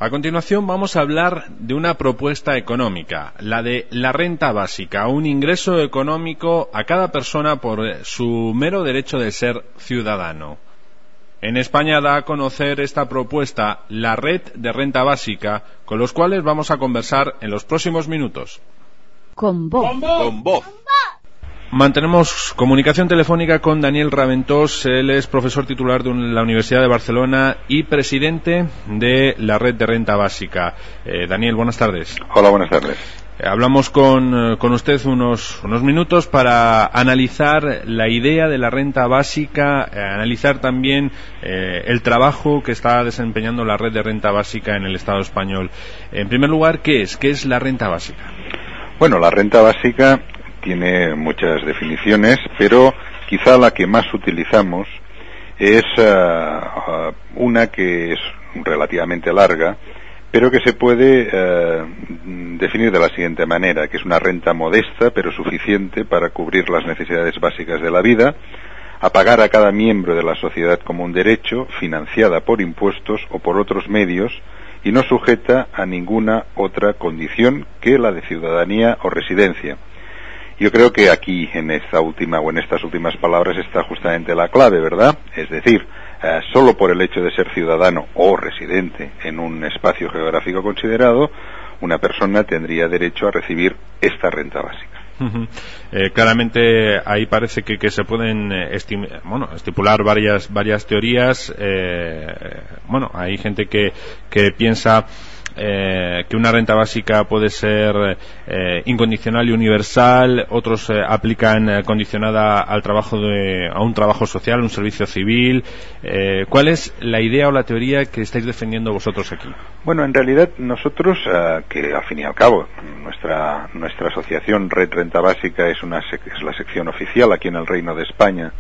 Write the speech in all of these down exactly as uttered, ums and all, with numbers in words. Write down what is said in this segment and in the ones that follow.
A continuación vamos a hablar de una propuesta económica, la de la renta básica, un ingreso económico a cada persona por su mero derecho de ser ciudadano. En España da a conocer esta propuesta la Red de Renta Básica, con los cuales vamos a conversar en los próximos minutos. Con voz. Con voz. Mantenemos comunicación telefónica con Daniel Raventós. Él es profesor titular de la Universidad de Barcelona y presidente de la Red de Renta Básica. Eh, Daniel, buenas tardes. Hola, buenas tardes. Eh, hablamos con, con usted unos, unos minutos para analizar la idea de la renta básica, eh, analizar también eh, el trabajo que está desempeñando la Red de Renta Básica en el Estado español. En primer lugar, ¿qué es? ¿Qué es la renta básica? Bueno, la renta básica tiene muchas definiciones, pero quizá la que más utilizamos es uh, uh, una que es relativamente larga, pero que se puede uh, definir de la siguiente manera, que es una renta modesta pero suficiente para cubrir las necesidades básicas de la vida, a pagar a cada miembro de la sociedad como un derecho, financiada por impuestos o por otros medios, y no sujeta a ninguna otra condición que la de ciudadanía o residencia. Yo creo que aquí, en esta última o en estas últimas palabras, está justamente la clave, ¿verdad? Es decir, eh, solo por el hecho de ser ciudadano o residente en un espacio geográfico considerado, una persona tendría derecho a recibir esta renta básica. Uh-huh. Eh, claramente ahí parece que, que se pueden estim- bueno, estipular varias varias teorías. Eh, bueno, hay gente que, que piensa Eh, que una renta básica puede ser eh, incondicional y universal, otros eh, aplican eh, condicionada al trabajo de, a un trabajo social, un servicio civil. Eh, ¿Cuál es la idea o la teoría que estáis defendiendo vosotros aquí? Bueno, en realidad nosotros, uh, que al fin y al cabo nuestra nuestra asociación Red Renta Básica es una sec- es la sección oficial aquí en el Reino de España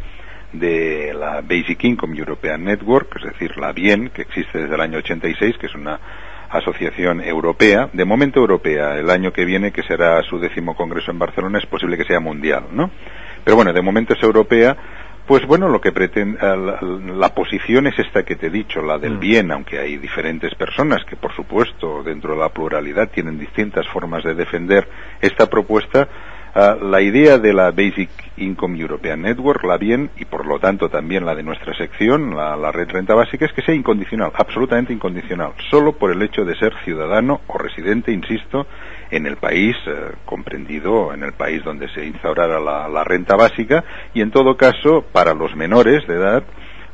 de la Basic Income European Network, es decir, la BIEN, que existe desde el año ochenta y seis, que es una asociación europea, de momento europea. El año que viene, que será su décimo congreso en Barcelona, es posible que sea mundial, ¿no? Pero bueno, de momento es europea. Pues bueno, lo que pretende, la, la posición es esta que te he dicho, la del bien, aunque hay diferentes personas que, por supuesto, dentro de la pluralidad tienen distintas formas de defender esta propuesta. Uh, la idea de la Basic Income European Network, la BIEN, y por lo tanto también la de nuestra sección, la, la Red Renta Básica, es que sea incondicional, absolutamente incondicional, solo por el hecho de ser ciudadano o residente, insisto, en el país eh, comprendido, en el país donde se instaurara la, la renta básica, y en todo caso, para los menores de edad,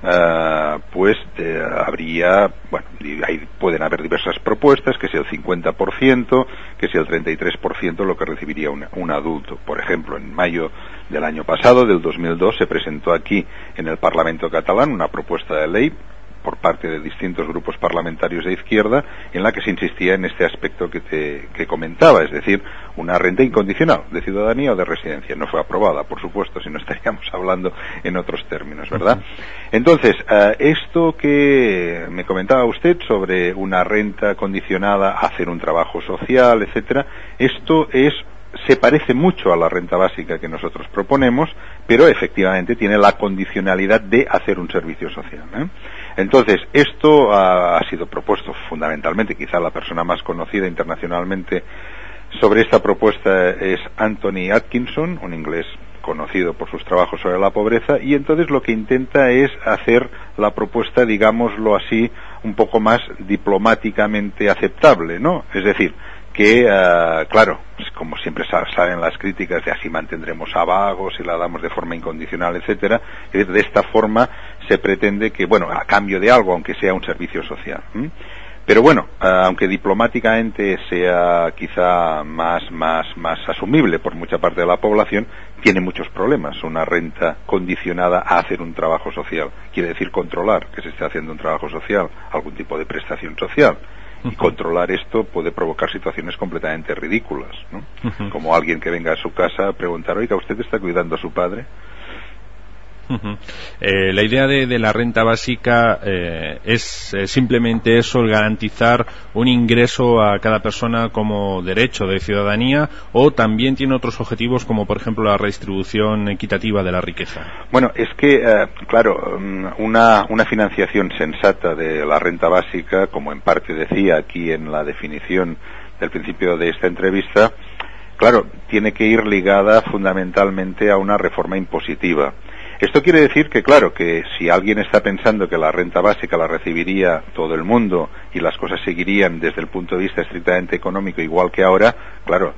Uh, pues eh, habría, bueno, ahí pueden haber diversas propuestas, que sea el cincuenta por ciento, que sea el treinta y tres por ciento lo que recibiría un, un adulto. Por ejemplo, en mayo del año pasado, del dos mil dos, se presentó aquí en el Parlamento catalán una propuesta de ley por parte de distintos grupos parlamentarios de izquierda, en la que se insistía en este aspecto que te que comentaba, es decir, una renta incondicional de ciudadanía o de residencia. No fue aprobada, por supuesto, si no estaríamos hablando en otros términos, ¿verdad? Entonces, uh, esto que me comentaba usted sobre una renta condicionada a hacer un trabajo social, etcétera, esto es se parece mucho a la renta básica que nosotros proponemos, pero efectivamente tiene la condicionalidad de hacer un servicio social, ¿eh? Entonces, esto ha, ha sido propuesto fundamentalmente, quizá la persona más conocida internacionalmente sobre esta propuesta es Anthony Atkinson, un inglés conocido por sus trabajos sobre la pobreza, y entonces lo que intenta es hacer la propuesta, digámoslo así, un poco más diplomáticamente aceptable, ¿no? Es decir, que, uh, claro, como siempre salen las críticas de así mantendremos a vagos y la damos de forma incondicional, etcétera, de esta forma se pretende que, bueno, a cambio de algo, aunque sea un servicio social. ¿m? Pero bueno, uh, aunque diplomáticamente sea quizá más, más, más asumible por mucha parte de la población, tiene muchos problemas. Una renta condicionada a hacer un trabajo social quiere decir controlar que se esté haciendo un trabajo social, algún tipo de prestación social. Y controlar esto puede provocar situaciones completamente ridículas, ¿no? Uh-huh. Como alguien que venga a su casa a preguntar, oiga, ¿usted está cuidando a su padre? Uh-huh. Eh, la idea de, de la renta básica eh, es eh, simplemente eso, el garantizar un ingreso a cada persona como derecho de ciudadanía, o también tiene otros objetivos como por ejemplo la redistribución equitativa de la riqueza. Bueno, es que eh, claro, una, una financiación sensata de la renta básica, como en parte decía aquí en la definición del principio de esta entrevista, claro, tiene que ir ligada fundamentalmente a una reforma impositiva. Esto quiere decir que, claro, que si alguien está pensando que la renta básica la recibiría todo el mundo y las cosas seguirían desde el punto de vista estrictamente económico igual que ahora, claro,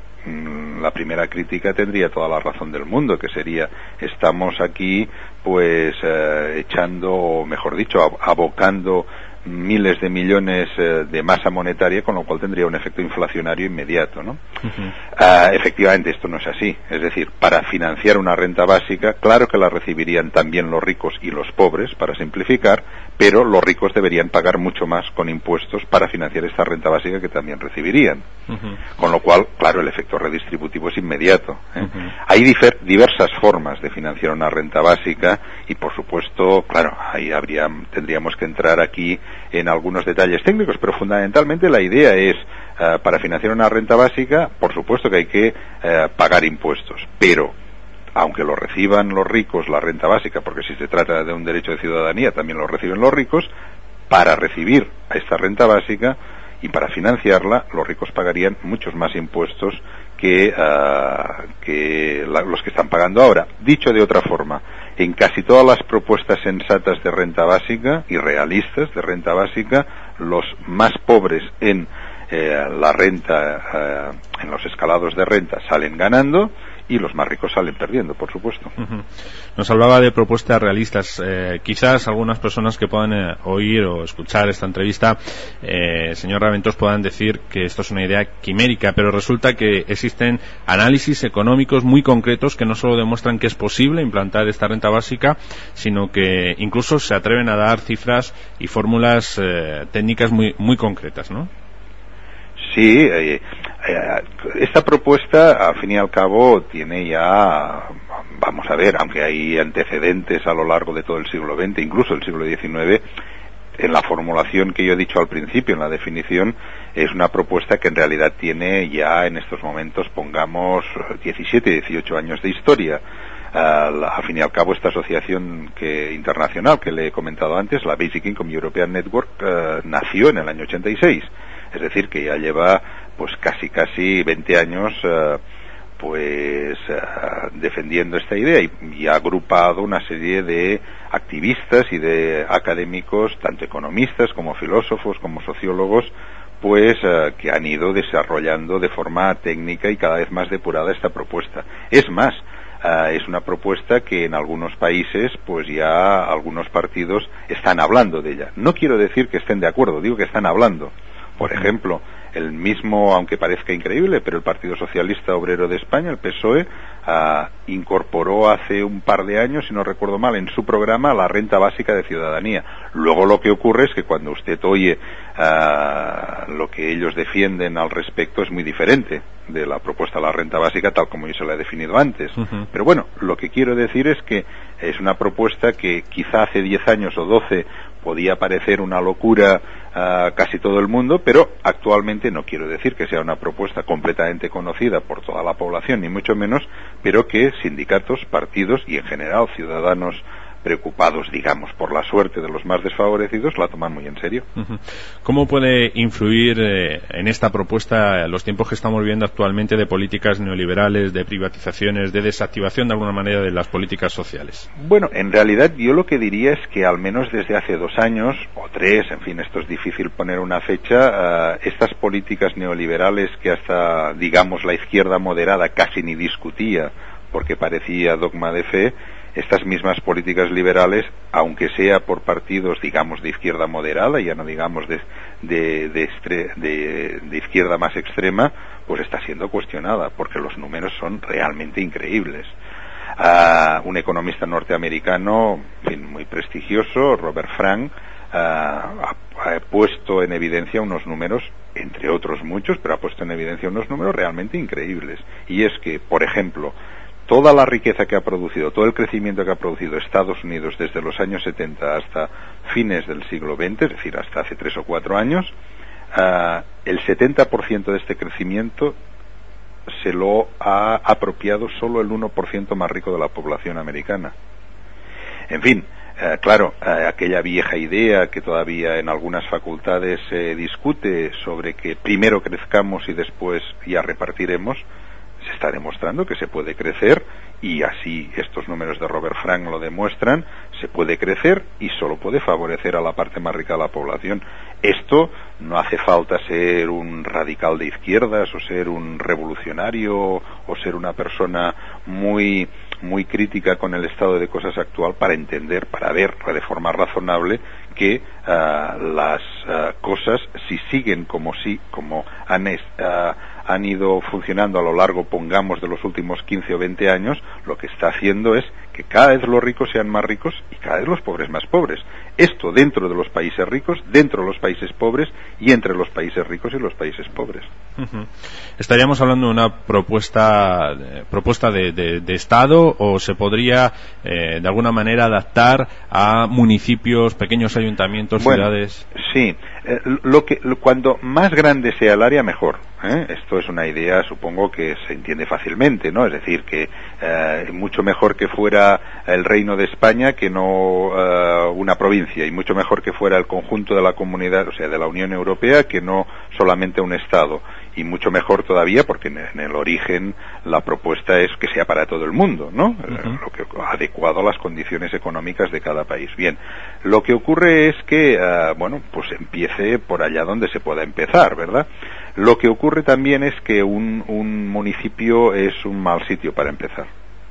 la primera crítica tendría toda la razón del mundo, que sería, estamos aquí pues eh, echando, o mejor dicho, abocando miles de millones eh, de masa monetaria, con lo cual tendría un efecto inflacionario inmediato, ¿no? Uh-huh. Uh, efectivamente, esto no es así. Es decir, para financiar una renta básica, claro que la recibirían también los ricos y los pobres, para simplificar, pero los ricos deberían pagar mucho más con impuestos para financiar esta renta básica que también recibirían. Uh-huh. Con lo cual, claro, el efecto redistributivo es inmediato, ¿eh? Uh-huh. Hay difer- diversas formas de financiar una renta básica y, por supuesto, claro, ahí habría, tendríamos que entrar aquí en algunos detalles técnicos, pero fundamentalmente la idea es, uh, para financiar una renta básica, por supuesto que hay que uh, pagar impuestos, pero aunque lo reciban los ricos la renta básica, porque si se trata de un derecho de ciudadanía también lo reciben los ricos, para recibir a esta renta básica y para financiarla, los ricos pagarían muchos más impuestos que, uh, que la, los que están pagando ahora. Dicho de otra forma, en casi todas las propuestas sensatas de renta básica y realistas de renta básica, los más pobres en eh, la renta, eh, en los escalados de renta, salen ganando, y los más ricos salen perdiendo, por supuesto. Uh-huh. Nos hablaba de propuestas realistas. Eh, quizás algunas personas que puedan eh, oír o escuchar esta entrevista, eh, señor Raventós, puedan decir que esto es una idea quimérica, pero resulta que existen análisis económicos muy concretos que no solo demuestran que es posible implantar esta renta básica, sino que incluso se atreven a dar cifras y fórmulas eh, técnicas muy, muy concretas, ¿no? Sí, eh, eh, esta propuesta, al fin y al cabo, tiene ya, vamos a ver, aunque hay antecedentes a lo largo de todo el siglo veinte, incluso el siglo diecinueve, en la formulación que yo he dicho al principio, en la definición, es una propuesta que en realidad tiene ya en estos momentos, pongamos, diecisiete, dieciocho años de historia. Uh, la, al fin y al cabo, esta asociación que, internacional que le he comentado antes, la Basic Income European Network, uh, nació en el año ochenta y seis. Es decir, que ya lleva pues casi casi veinte años uh, pues uh, defendiendo esta idea y, y ha agrupado una serie de activistas y de académicos, tanto economistas como filósofos como sociólogos, pues uh, que han ido desarrollando de forma técnica y cada vez más depurada esta propuesta. Es más, Uh, es una propuesta que en algunos países pues ya algunos partidos están hablando de ella. No quiero decir que estén de acuerdo, digo que están hablando. Por ejemplo, el mismo, aunque parezca increíble, pero el Partido Socialista Obrero de España, el P S O E, uh, incorporó hace un par de años, si no recuerdo mal, en su programa la renta básica de ciudadanía. Luego lo que ocurre es que cuando usted oye uh, lo que ellos defienden al respecto es muy diferente de la propuesta de la renta básica tal como yo se la he definido antes. Uh-huh. Pero bueno, lo que quiero decir es que es una propuesta que quizá hace diez años o doce podía parecer una locura a casi todo el mundo, pero actualmente no quiero decir que sea una propuesta completamente conocida por toda la población, ni mucho menos, pero que sindicatos, partidos y en general ciudadanos preocupados, digamos, por la suerte de los más desfavorecidos, la toman muy en serio. ¿Cómo puede influir eh, en esta propuesta los tiempos que estamos viviendo actualmente de políticas neoliberales, de privatizaciones, de desactivación de alguna manera de las políticas sociales? Bueno, en realidad yo lo que diría es que al menos desde hace dos años, o tres, en fin, esto es difícil poner una fecha, uh, estas políticas neoliberales que hasta, digamos, la izquierda moderada casi ni discutía porque parecía dogma de fe, estas mismas políticas liberales, aunque sea por partidos, digamos, de izquierda moderada, ya no digamos de, de, de, estre, de, de izquierda más extrema, pues está siendo cuestionada, porque los números son realmente increíbles. Uh, un economista norteamericano, en fin, muy prestigioso, Robert Frank, uh, ha, ha puesto en evidencia unos números, entre otros muchos, pero ha puesto en evidencia unos números realmente increíbles. Y es que, por ejemplo, toda la riqueza que ha producido, todo el crecimiento que ha producido Estados Unidos desde los años setenta hasta fines del siglo veinte, es decir, hasta hace tres o cuatro años, uh, el setenta por ciento de este crecimiento se lo ha apropiado solo el uno por ciento más rico de la población americana. En fin, eh, claro, eh, aquella vieja idea que todavía en algunas facultades se eh, discute sobre que primero crezcamos y después ya repartiremos, se está demostrando que se puede crecer, y así estos números de Robert Frank lo demuestran. Se puede crecer y solo puede favorecer a la parte más rica de la población. Esto no hace falta ser un radical de izquierdas o ser un revolucionario o ser una persona muy muy crítica con el estado de cosas actual para entender, para ver de forma razonable que uh, las uh, cosas, si siguen como si como han, uh, han ido funcionando a lo largo, pongamos, de los últimos quince o veinte años, lo que está haciendo es que cada vez los ricos sean más ricos y cada vez los pobres más pobres. Esto dentro de los países ricos, dentro de los países pobres y entre los países ricos y los países pobres. Uh-huh. ¿Estaríamos hablando de una propuesta eh, propuesta de, de, de Estado, o se podría eh, de alguna manera adaptar a municipios, pequeños ayuntamientos, bueno, ciudades? Sí, eh, lo que lo, cuando más grande sea el área, mejor. ¿eh? Esto es una idea, supongo, que se entiende fácilmente, ¿no? Es decir, que eh, mucho mejor que fuera el Reino de España que no uh, una provincia, y mucho mejor que fuera el conjunto de la comunidad, o sea, de la Unión Europea, que no solamente un Estado. Y mucho mejor todavía porque en el origen la propuesta es que sea para todo el mundo, ¿no? Uh-huh. Lo que adecuado a las condiciones económicas de cada país. Bien, lo que ocurre es que, uh, bueno, pues empiece por allá donde se pueda empezar, ¿verdad? Lo que ocurre también es que un, un municipio es un mal sitio para empezar.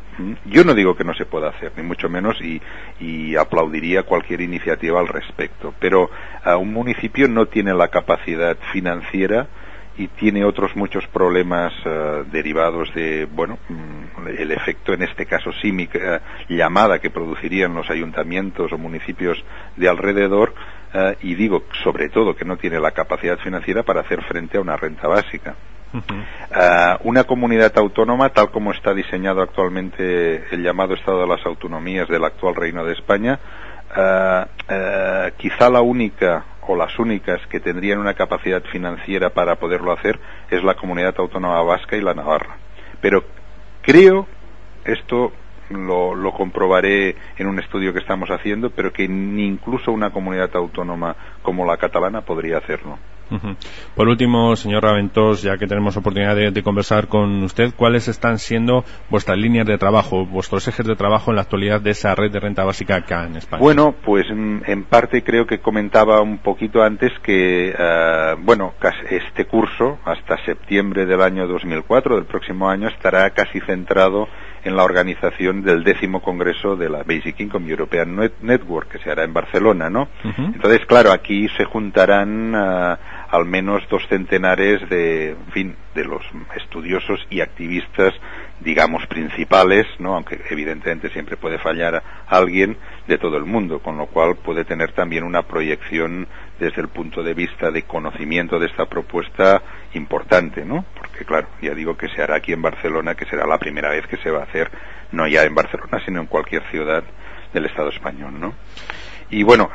Yo no digo que no se pueda hacer, ni mucho menos, y, y aplaudiría cualquier iniciativa al respecto, pero uh, un municipio no tiene la capacidad financiera y tiene otros muchos problemas uh, derivados de, bueno, el efecto, en este caso símica, uh, llamada que producirían los ayuntamientos o municipios de alrededor, uh, y digo sobre todo que no tiene la capacidad financiera para hacer frente a una renta básica. Uh-huh. Uh, una comunidad autónoma, tal como está diseñado actualmente el llamado Estado de las Autonomías del actual Reino de España, uh, uh, quizá la única o las únicas que tendrían una capacidad financiera para poderlo hacer es la Comunidad Autónoma Vasca y la Navarra. Pero creo, esto lo, lo comprobaré en un estudio que estamos haciendo, pero que ni incluso una comunidad autónoma como la catalana podría hacerlo. Uh-huh. Por último, señor Raventós, ya que tenemos oportunidad de, de conversar con usted, ¿cuáles están siendo vuestras líneas de trabajo, vuestros ejes de trabajo en la actualidad de esa red de renta básica acá en España? Bueno, pues en parte creo que comentaba un poquito antes que, uh, bueno, este curso, hasta septiembre del año dos mil cuatro, del próximo año, estará casi centrado en la organización del décimo congreso de la Basic Income European Network, que se hará en Barcelona, ¿no? Uh-huh. Entonces, claro, aquí se juntarán uh, al menos dos centenares de, en fin, de los estudiosos y activistas, digamos, principales, ¿no? Aunque evidentemente siempre puede fallar alguien, de todo el mundo, con lo cual puede tener también una proyección desde el punto de vista de conocimiento de esta propuesta importante, ¿no? Porque claro, ya digo que se hará aquí en Barcelona, que será la primera vez que se va a hacer, no ya en Barcelona, sino en cualquier ciudad del Estado español, ¿no? Y bueno,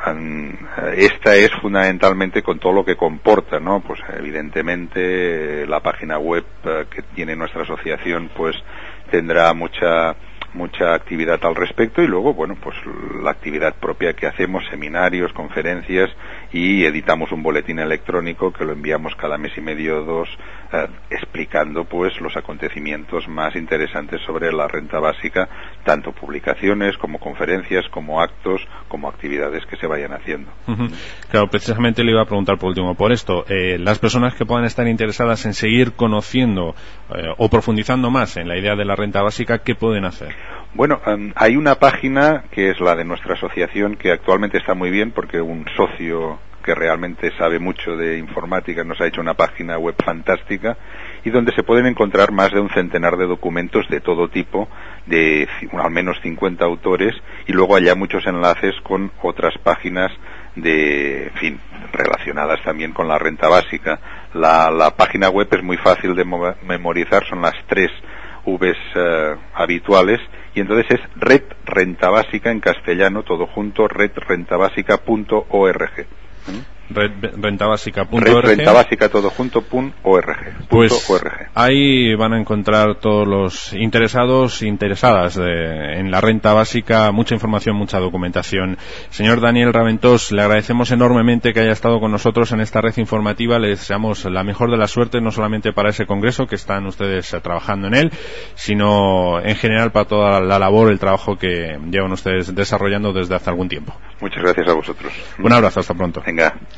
esta es fundamentalmente con todo lo que comporta, ¿no? Pues evidentemente la página web que tiene nuestra asociación pues tendrá mucha mucha actividad al respecto, y luego, bueno, pues la actividad propia que hacemos, seminarios, conferencias, y editamos un boletín electrónico que lo enviamos cada mes y medio o dos, eh, explicando pues los acontecimientos más interesantes sobre la renta básica, tanto publicaciones como conferencias, como actos, como actividades que se vayan haciendo. Uh-huh. Claro, precisamente le iba a preguntar por último por esto, eh, las personas que puedan estar interesadas en seguir conociendo eh, o profundizando más en la idea de la renta básica, ¿qué pueden hacer? Bueno, um, hay una página que es la de nuestra asociación, que actualmente está muy bien porque un socio que realmente sabe mucho de informática nos ha hecho una página web fantástica, y donde se pueden encontrar más de un centenar de documentos de todo tipo, de al menos cincuenta autores, y luego haya muchos enlaces con otras páginas de, en fin, relacionadas también con la renta básica. La, la página web es muy fácil de mo- memorizar, son las tres Vs uh, habituales, y entonces es Red Renta Básica en castellano, todo junto, red renta básica punto org. ¿Mm? red renta básica punto org. Red Renta Básica todo junto punto org. Pues org. Ahí van a encontrar todos los interesados interesadas de, en la renta básica, mucha información, mucha documentación. Señor Daniel Raventós, le agradecemos enormemente que haya estado con nosotros en esta red informativa. Le deseamos la mejor de las suertes, no solamente para ese congreso que están ustedes eh, trabajando en él, sino en general para toda la labor, el trabajo que llevan ustedes desarrollando desde hace algún tiempo. Muchas gracias a vosotros. Un abrazo, hasta pronto. Venga.